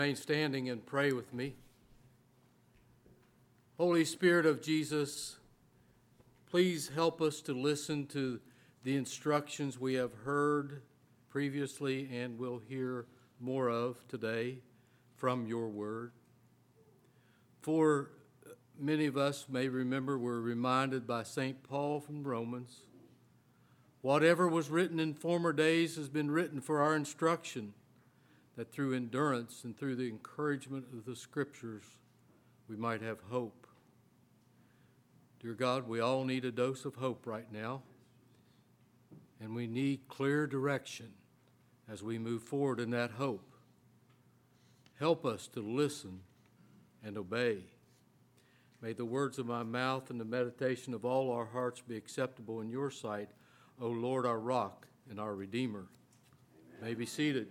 Remain standing and pray with me. Holy Spirit of Jesus, please help us to listen to the instructions we have heard previously and will hear more of today from your word. For many of us may remember, we're reminded by St. Paul from Romans, whatever was written in former days has been written for our instruction, that through endurance and through the encouragement of the Scriptures, we might have hope. Dear God, we all need a dose of hope right now, and we need clear direction as we move forward in that hope. Help us to listen and obey. May the words of my mouth and the meditation of all our hearts be acceptable in your sight, O Lord, our rock and our Redeemer. Amen. May be seated.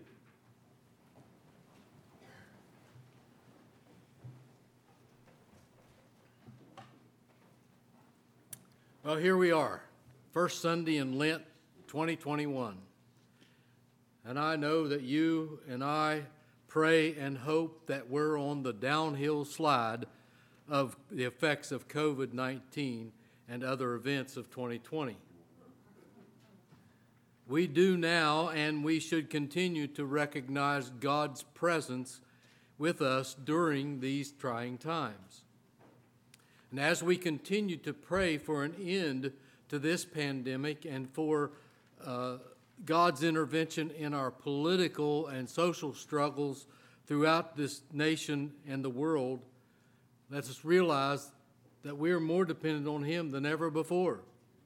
Well, here we are, first Sunday in Lent 2021. And I know that you and I pray and hope that we're on the downhill slide of the effects of COVID-19 and other events of 2020. We do now, and we should continue to recognize God's presence with us during these trying times. And as we continue to pray for an end to this pandemic and for God's intervention in our political and social struggles throughout this nation and the world, let us realize that we are more dependent on Him than ever before.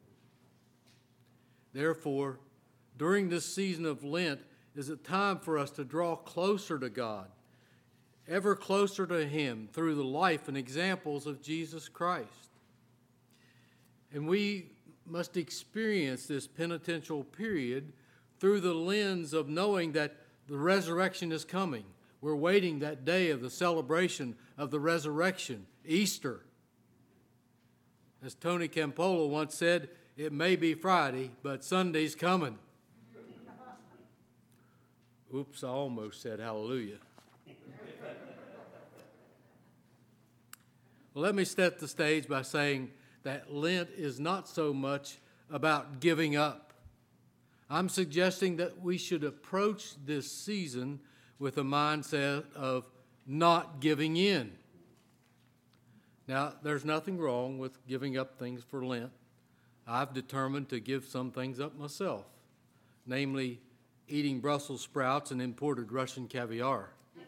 Therefore, during this season of Lent is a time for us to draw closer to God, ever closer to Him through the life and examples of Jesus Christ. And we must experience this penitential period through the lens of knowing that the resurrection is coming. We're waiting that day of the celebration of the resurrection, Easter. As Tony Campolo once said, it may be Friday, but Sunday's coming. Oops, I almost said hallelujah. Well, let me set the stage by saying that Lent is not so much about giving up. I'm suggesting that we should approach this season with a mindset of not giving in. Now, there's nothing wrong with giving up things for Lent. I've determined to give some things up myself, namely eating Brussels sprouts and imported Russian caviar.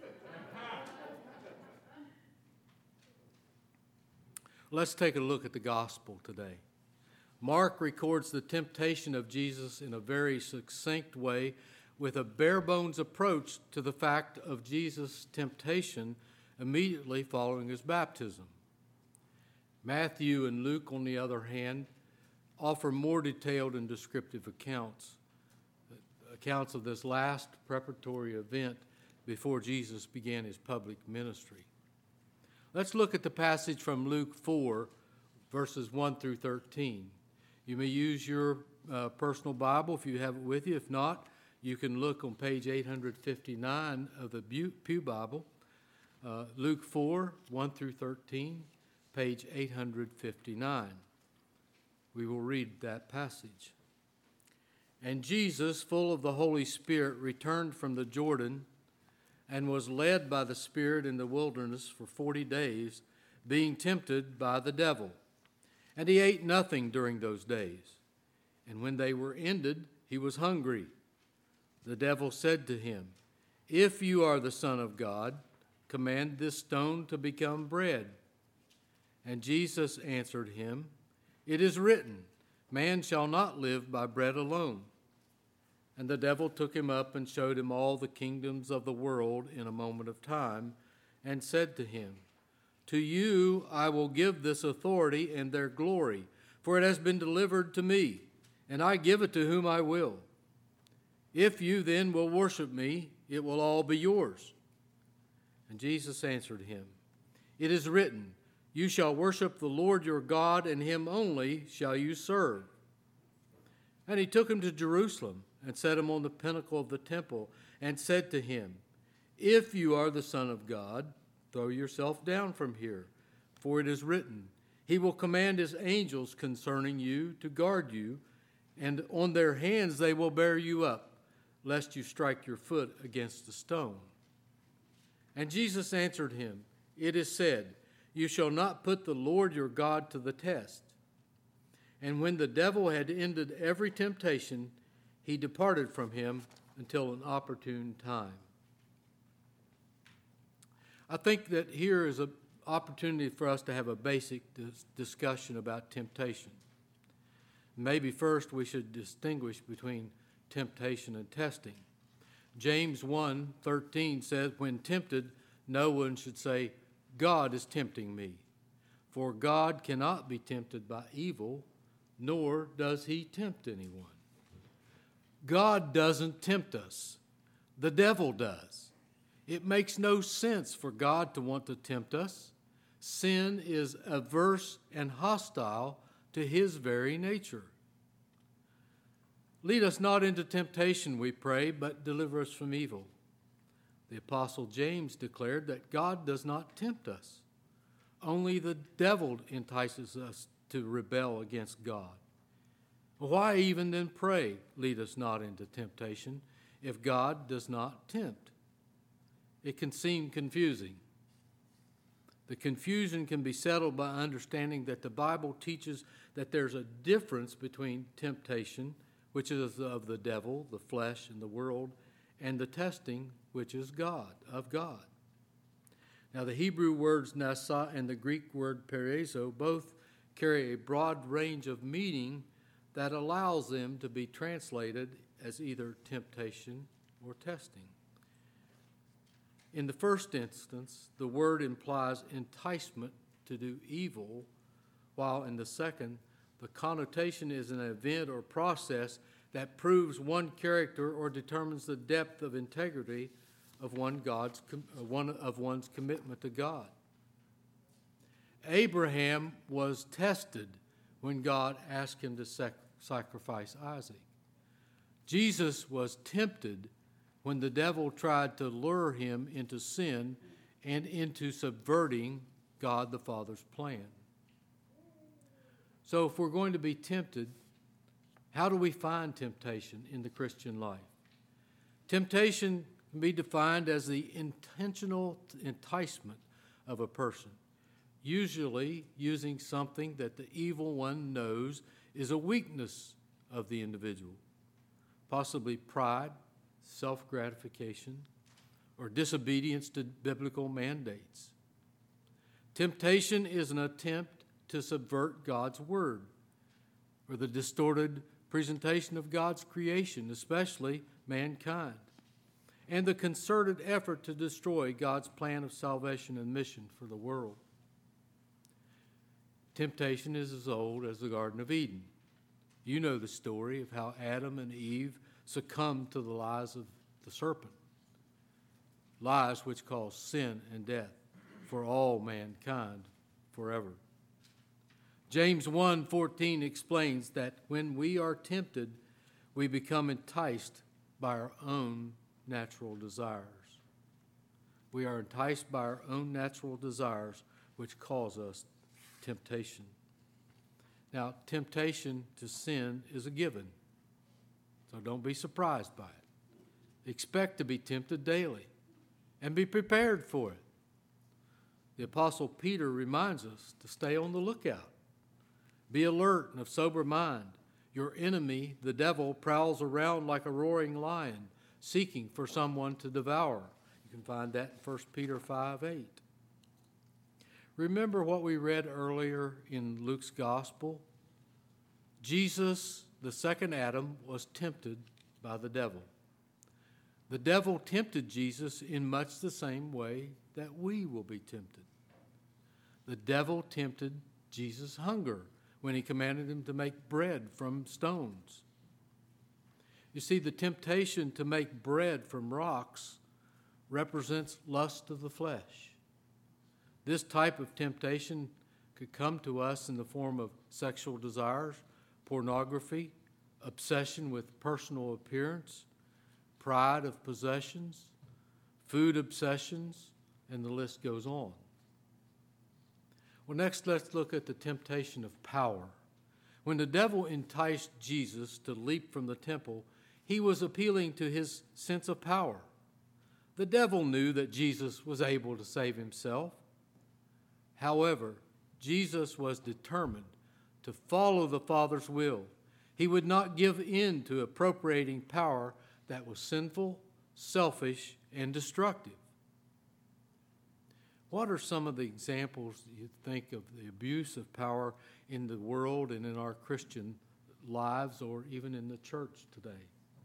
Let's take a look at the gospel today. Mark records the temptation of Jesus in a very succinct way with a bare-bones approach to the fact of Jesus' temptation immediately following his baptism. Matthew and Luke, on the other hand, offer more detailed and descriptive accounts of this last preparatory event before Jesus began his public ministry. Let's look at the passage from Luke 4, verses 1 through 13. You may use your personal Bible if you have it with you. If not, you can look on page 859 of the Pew Bible. Luke 4, 1 through 13, page 859. We will read that passage. And Jesus, full of the Holy Spirit, returned from the Jordan and was led by the Spirit in the wilderness for 40 days, being tempted by the devil. And he ate nothing during those days. And when they were ended, he was hungry. The devil said to him, "If you are the Son of God, command this stone to become bread." And Jesus answered him, "It is written, man shall not live by bread alone." And the devil took him up and showed him all the kingdoms of the world in a moment of time, and said to him, "To you I will give this authority and their glory, for it has been delivered to me, and I give it to whom I will. If you then will worship me, it will all be yours." And Jesus answered him, "It is written, you shall worship the Lord your God, and him only shall you serve." And he took him to Jerusalem and set him on the pinnacle of the temple and said to him, If you are the Son of God, throw yourself down from here, for it is written, He will command His angels concerning you to guard you, and on their hands they will bear you up, lest you strike your foot against a stone. And Jesus answered him, It is said, You shall not put the Lord your God to the test. And when the devil had ended every temptation, he departed from him until an opportune time. I think that here is an opportunity for us to have a basic discussion about temptation. Maybe first we should distinguish between temptation and testing. James 1:13 says, When tempted, no one should say, God is tempting me. For God cannot be tempted by evil, nor does he tempt anyone. God doesn't tempt us. The devil does. It makes no sense for God to want to tempt us. Sin is averse and hostile to his very nature. Lead us not into temptation, we pray, but deliver us from evil. The Apostle James declared that God does not tempt us. Only the devil entices us to rebel against God. Why even then pray, lead us not into temptation, if God does not tempt? It can seem confusing. The confusion can be settled by understanding that the Bible teaches that there's a difference between temptation, which is of the devil, the flesh, and the world, and the testing, which is of God. Now, the Hebrew words nasa and the Greek word perezo both carry a broad range of meaning that allows them to be translated as either temptation or testing. In the first instance, the word implies enticement to do evil, while in the second, the connotation is an event or process that proves one character or determines the depth of integrity of one's commitment to God. Abraham was tested when God asked him to sacrifice Isaac. Jesus was tempted when the devil tried to lure him into sin and into subverting God the Father's plan. So if we're going to be tempted, how do we find temptation in the Christian life? Temptation can be defined as the intentional enticement of a person, usually using something that the evil one knows is a weakness of the individual, possibly pride, self-gratification, or disobedience to biblical mandates. Temptation is an attempt to subvert God's word, or the distorted presentation of God's creation, especially mankind, and the concerted effort to destroy God's plan of salvation and mission for the world. Temptation is as old as the Garden of Eden. You know the story of how Adam and Eve succumbed to the lies of the serpent, lies which cause sin and death for all mankind forever. James 1:14 explains that when we are tempted, we become enticed by our own natural desires. We are enticed by our own natural desires, which cause us temptation. Now, temptation to sin is a given, so don't be surprised by it. Expect to be tempted daily and be prepared for it. The Apostle Peter reminds us to stay on the lookout. Be alert and of sober mind. Your enemy, the devil, prowls around like a roaring lion, seeking for someone to devour. You can find that in 1 Peter 5:8. Remember what we read earlier in Luke's Gospel? Jesus, the second Adam, was tempted by the devil. The devil tempted Jesus in much the same way that we will be tempted. The devil tempted Jesus' hunger when he commanded him to make bread from stones. You see, the temptation to make bread from rocks represents lust of the flesh. This type of temptation could come to us in the form of sexual desires, pornography, obsession with personal appearance, pride of possessions, food obsessions, and the list goes on. Well, next let's look at the temptation of power. When the devil enticed Jesus to leap from the temple, he was appealing to his sense of power. The devil knew that Jesus was able to save himself. However, Jesus was determined to follow the Father's will. He would not give in to appropriating power that was sinful, selfish, and destructive. What are some of the examples you think of the abuse of power in the world and in our Christian lives or even in the church today?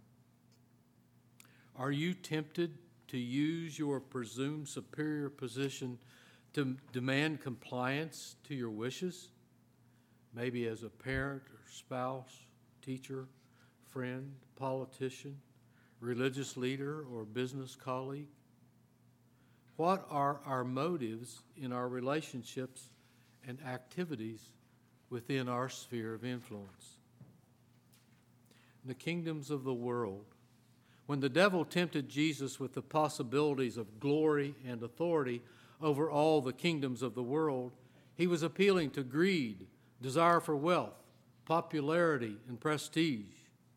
Are you tempted to use your presumed superior position to demand compliance to your wishes? Maybe as a parent or spouse, teacher, friend, politician, religious leader, or business colleague? What are our motives in our relationships and activities within our sphere of influence? In the kingdoms of the world, when the devil tempted Jesus with the possibilities of glory and authority over all the kingdoms of the world, he was appealing to greed, desire for wealth, popularity, and prestige.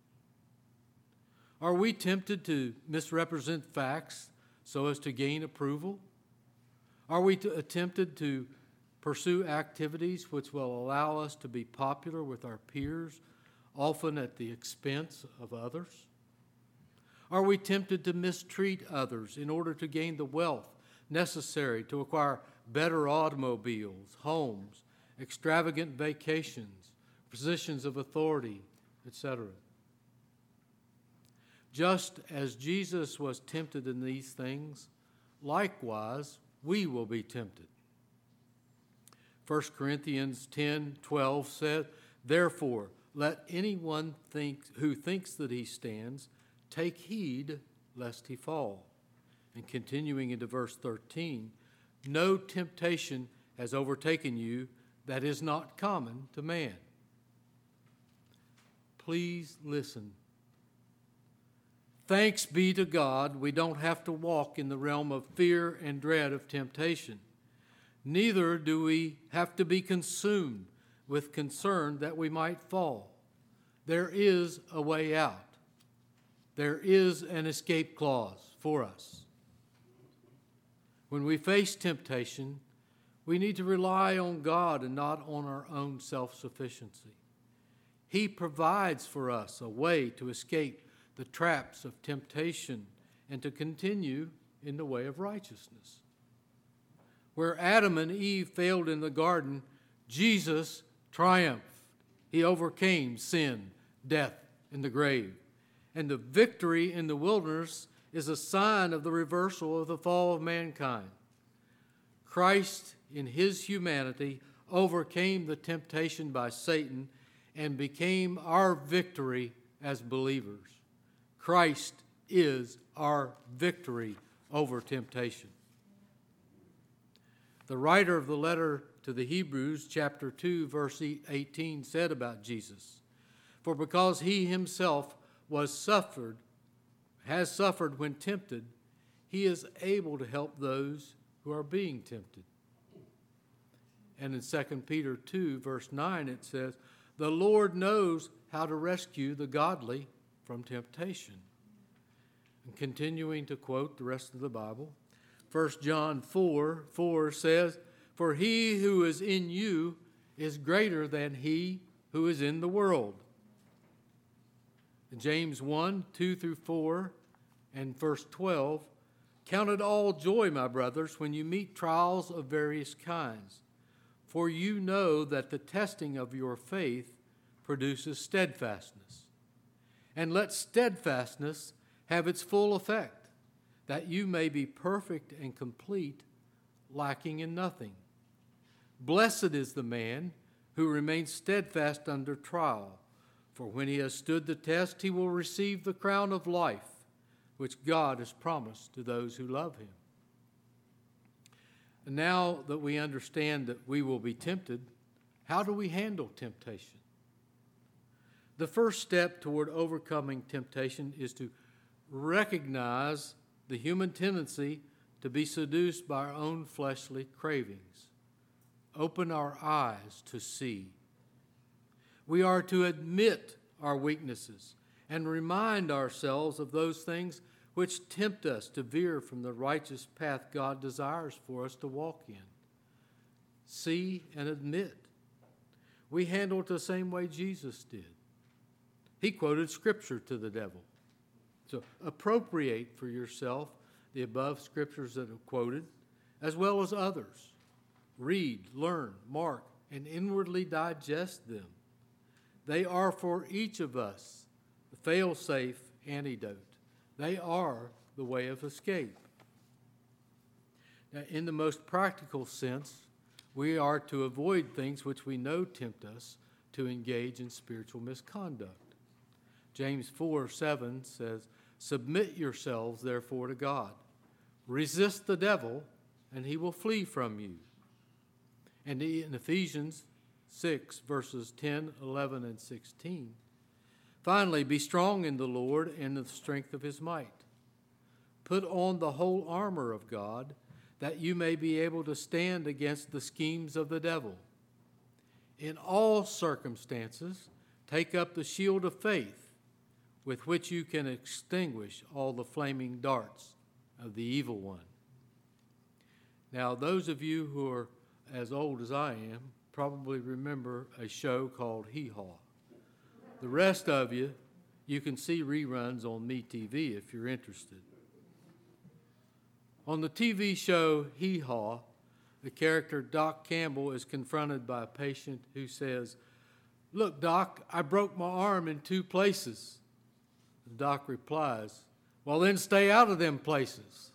Are we tempted to misrepresent facts so as to gain approval? Are we tempted to pursue activities which will allow us to be popular with our peers, often at the expense of others? Are we tempted to mistreat others in order to gain the wealth necessary to acquire better automobiles, homes, extravagant vacations, positions of authority, etc.? Just as Jesus was tempted in these things, likewise we will be tempted. 1 Corinthians 10:12 said, "Therefore, let anyone who thinks that he stands take heed lest he fall." And continuing into verse 13, "No temptation has overtaken you that is not common to man." Please listen. Thanks be to God, we don't have to walk in the realm of fear and dread of temptation. Neither do we have to be consumed with concern that we might fall. There is a way out. There is an escape clause for us. When we face temptation, we need to rely on God and not on our own self-sufficiency. He provides for us a way to escape the traps of temptation and to continue in the way of righteousness. Where Adam and Eve failed in the garden, Jesus triumphed. He overcame sin, death, and the grave. And the victory in the wilderness is a sign of the reversal of the fall of mankind. Christ, in his humanity, overcame the temptation by Satan and became our victory as believers. Christ is our victory over temptation. The writer of the letter to the Hebrews, chapter 2, verse 18, said about Jesus, "For because he himself has suffered when tempted, he is able to help those who are being tempted." And in 2 Peter 2, verse 9, it says, "The Lord knows how to rescue the godly from temptation." And continuing to quote the rest of the Bible, 1 John 4:4 says, "For he who is in you is greater than he who is in the world." And James 1:2-4 and verse 12, "Count it all joy, my brothers, when you meet trials of various kinds, for you know that the testing of your faith produces steadfastness. And let steadfastness have its full effect, that you may be perfect and complete, lacking in nothing. Blessed is the man who remains steadfast under trial, for when he has stood the test, he will receive the crown of life, which God has promised to those who love him." And now that we understand that we will be tempted, how do we handle temptation? The first step toward overcoming temptation is to recognize the human tendency to be seduced by our own fleshly cravings. Open our eyes to see. We are to admit our weaknesses and remind ourselves of those things which tempt us to veer from the righteous path God desires for us to walk in. See and admit. We handle it the same way Jesus did. He quoted Scripture to the devil. So appropriate for yourself the above Scriptures that are quoted, as well as others. Read, learn, mark, and inwardly digest them. They are for each of us the fail-safe antidote. They are the way of escape. Now, in the most practical sense, we are to avoid things which we know tempt us to engage in spiritual misconduct. James 4:7 says, "Submit yourselves, therefore, to God. Resist the devil, and he will flee from you." And in Ephesians 6, verses 10, 11, and 16, "Finally, be strong in the Lord and the strength of his might. Put on the whole armor of God, that you may be able to stand against the schemes of the devil. In all circumstances, take up the shield of faith, with which you can extinguish all the flaming darts of the evil one." Now, those of you who are as old as I am probably remember a show called Hee Haw. The rest of you can see reruns on MeTV if you're interested. On the TV show Hee Haw, the character Doc Campbell is confronted by a patient who says, "Look, Doc, I broke my arm in 2 places." The doc replies, "Well, then stay out of them places."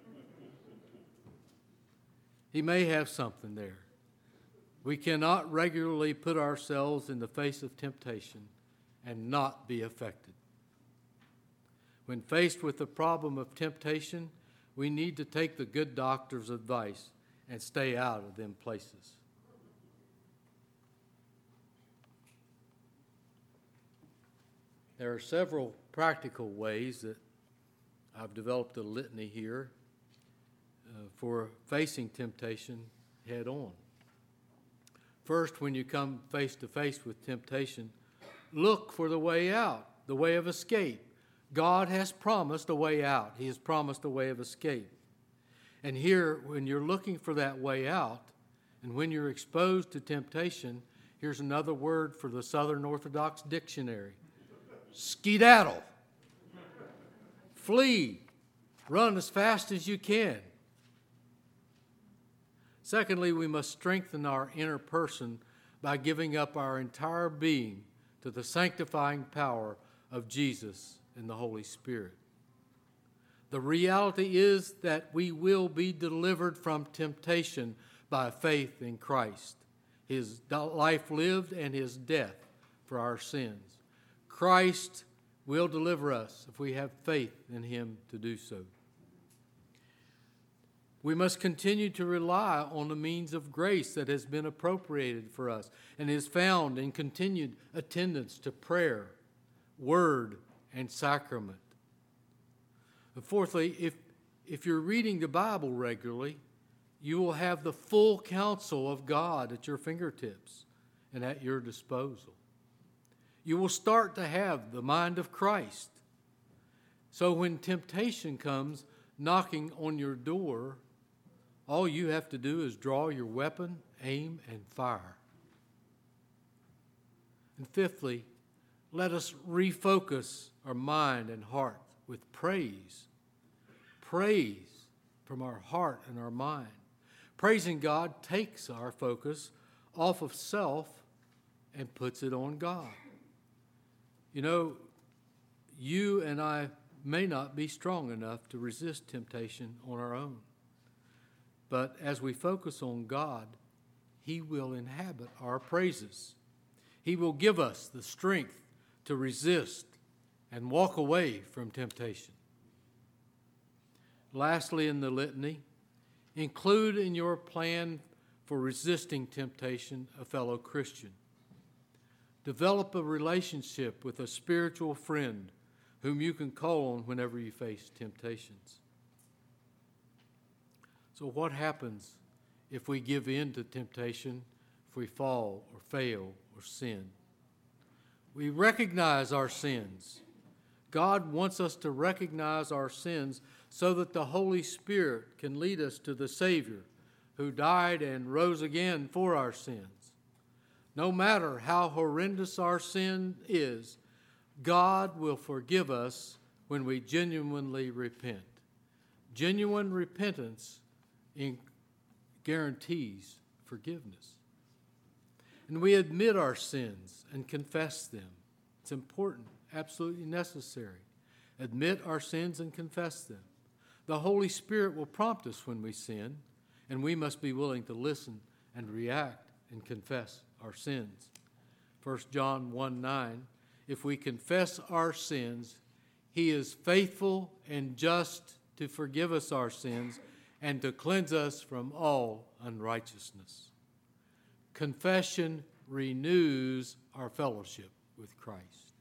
He may have something there. We cannot regularly put ourselves in the face of temptation and not be affected. When faced with the problem of temptation, we need to take the good doctor's advice and stay out of them places. There are several practical ways that I've developed a litany here for facing temptation head on. First, when you come face to face with temptation, look for the way out, the way of escape. God has promised a way out. He has promised a way of escape. And here, when you're looking for that way out, and when you're exposed to temptation, here's another word for the Southern Orthodox Dictionary: skedaddle. Flee. Run as fast as you can. Secondly, we must strengthen our inner person by giving up our entire being to the sanctifying power of Jesus and the Holy Spirit. The reality is that we will be delivered from temptation by faith in Christ, his life lived and his death for our sins. Christ will deliver us if we have faith in him to do so. We must continue to rely on the means of grace that has been appropriated for us and is found in continued attendance to prayer, word, and sacrament. And fourthly, if you're reading the Bible regularly, you will have the full counsel of God at your fingertips and at your disposal. You will start to have the mind of Christ. So when temptation comes knocking on your door, all you have to do is draw your weapon, aim, and fire. And fifthly, let us refocus our mind and heart with praise. Praise from our heart and our mind. Praising God takes our focus off of self and puts it on God. You know, you and I may not be strong enough to resist temptation on our own. But as we focus on God, he will inhabit our praises. He will give us the strength to resist and walk away from temptation. Lastly, in the litany, include in your plan for resisting temptation a fellow Christian. Develop a relationship with a spiritual friend whom you can call on whenever you face temptations. So what happens if we give in to temptation, if we fall or fail or sin? We recognize our sins. God wants us to recognize our sins so that the Holy Spirit can lead us to the Savior who died and rose again for our sins. No matter how horrendous our sin is, God will forgive us when we genuinely repent. Genuine repentance guarantees forgiveness. And we admit our sins and confess them. It's important, absolutely necessary. Admit our sins and confess them. The Holy Spirit will prompt us when we sin, and we must be willing to listen and react and confess our sins. 1 John 1:9, if we confess our sins, He is faithful and just to forgive us our sins and to cleanse us from all unrighteousness. Confession renews our fellowship with Christ.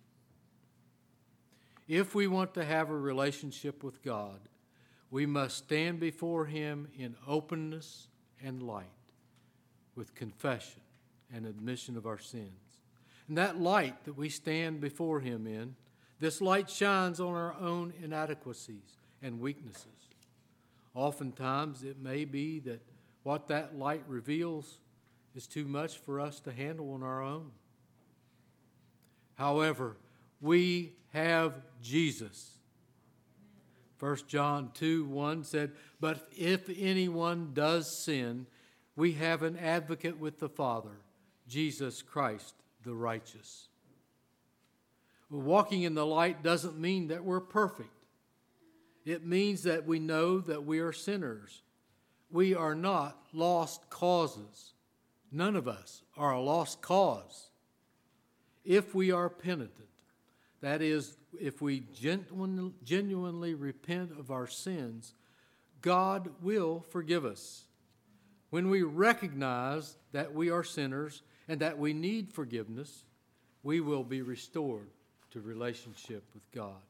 If we want to have a relationship with God, we must stand before Him in openness and light, with confession and admission of our sins. And that light that we stand before Him in, this light shines on our own inadequacies and weaknesses. Oftentimes it may be that what that light reveals is too much for us to handle on our own. However, we have Jesus. 1 John 2:1 said, but if anyone does sin, we have an advocate with the Father, Jesus Christ the righteous. Well, walking in the light doesn't mean that we're perfect. It means that we know that we are sinners. We are not lost causes. None of us are a lost cause. If we are penitent, that is, if we genuinely repent of our sins, God will forgive us. When we recognize that we are sinners and that we need forgiveness, we will be restored to relationship with God.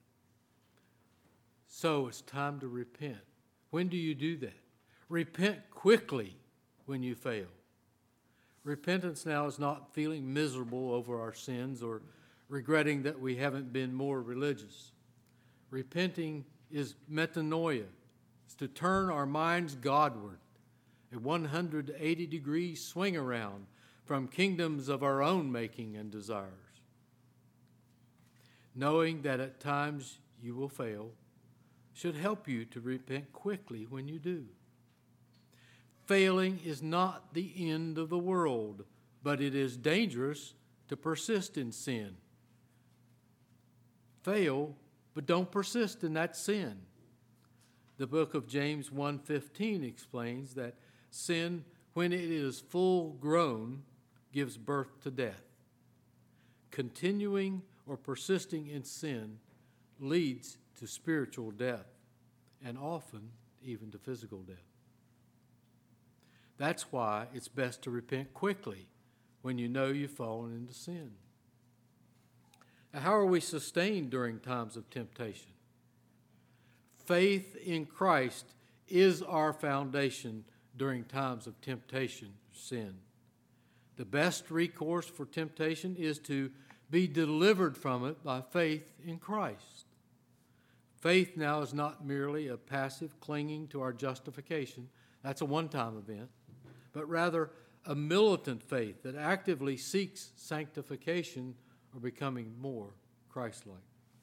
So it's time to repent. When do you do that? Repent quickly when you fail. Repentance now is not feeling miserable over our sins or regretting that we haven't been more religious. Repenting is metanoia. It's to turn our minds Godward, a 180-degree swing around from kingdoms of our own making and desires. Knowing that at times you will fail should help you to repent quickly when you do. Failing is not the end of the world, but it is dangerous to persist in sin. Fail, but don't persist in that sin. The book of James 1:15 explains that sin, when it is full grown, gives birth to death. Continuing or persisting in sin leads to spiritual death and often even to physical death. That's why it's best to repent quickly when you know you've fallen into sin. Now, how are we sustained during times of temptation? Faith in Christ is our foundation during times of temptation or sin. The best recourse for temptation is to be delivered from it by faith in Christ. Faith now is not merely a passive clinging to our justification. That's a one-time event. But rather a militant faith that actively seeks sanctification or becoming more Christ-like.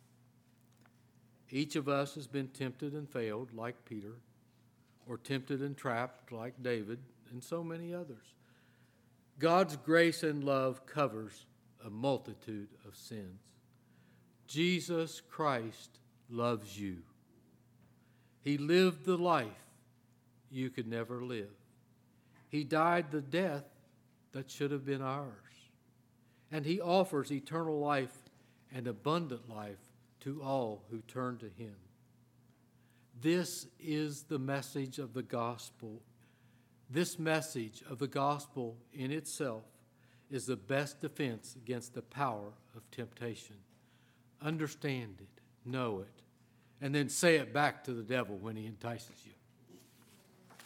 Each of us has been tempted and failed like Peter, or tempted and trapped like David, and so many others. God's grace and love covers a multitude of sins. Jesus Christ loves you. He lived the life you could never live. He died the death that should have been ours. And He offers eternal life and abundant life to all who turn to Him. This is the message of the gospel. This message of the gospel in itself is the best defense against the power of temptation. Understand it, know it, and then say it back to the devil when he entices you.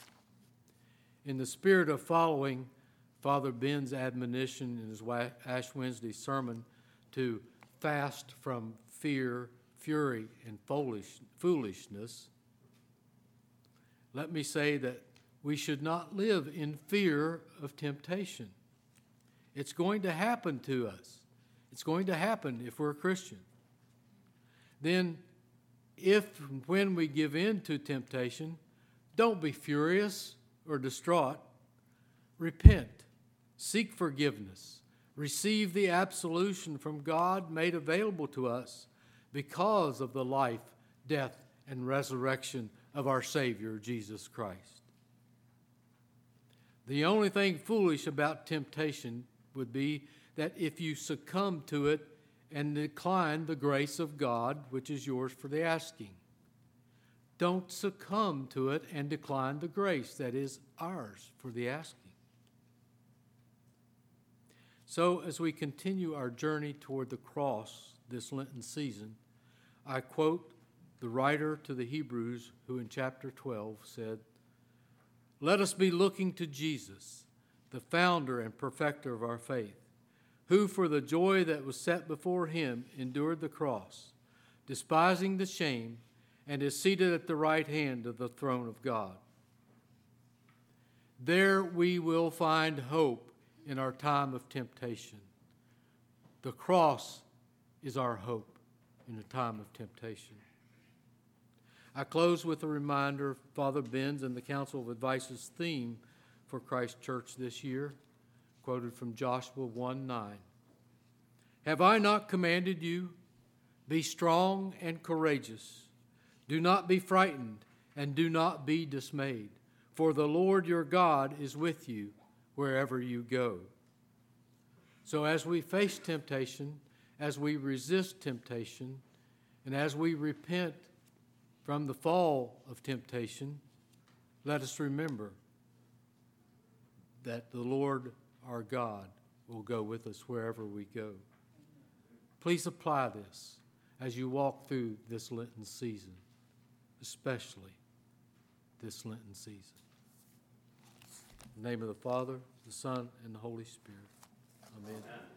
In the spirit of following Father Ben's admonition in his Ash Wednesday sermon to fast from fear, fury, and foolishness, let me say that we should not live in fear of temptation. It's going to happen to us. It's going to happen if we're a Christian. Then, if and when we give in to temptation, don't be furious or distraught. Repent. Seek forgiveness. Receive the absolution from God made available to us because of the life, death, and resurrection of our Savior, Jesus Christ. The only thing foolish about temptation would be that if you succumb to it and decline the grace of God, which is yours for the asking. Don't succumb to it and decline the grace that is ours for the asking. So as we continue our journey toward the cross this Lenten season, I quote the writer to the Hebrews who in chapter 12 said, "Let us be looking to Jesus, the founder and perfecter of our faith, who for the joy that was set before him endured the cross, despising the shame, and is seated at the right hand of the throne of God. There we will find hope in our time of temptation. The cross is our hope in a time of temptation." I close with a reminder of Father Ben's and the Council of Advice's theme for Christ Church this year, quoted from Joshua 1:9. "Have I not commanded you? Be strong and courageous. Do not be frightened and do not be dismayed, for the Lord your God is with you wherever you go." So as we face temptation, as we resist temptation, and as we repent from the fall of temptation, let us remember that the Lord our God will go with us wherever we go. Please apply this as you walk through this Lenten season, especially this Lenten season. In the name of the Father, the Son, and the Holy Spirit. Amen.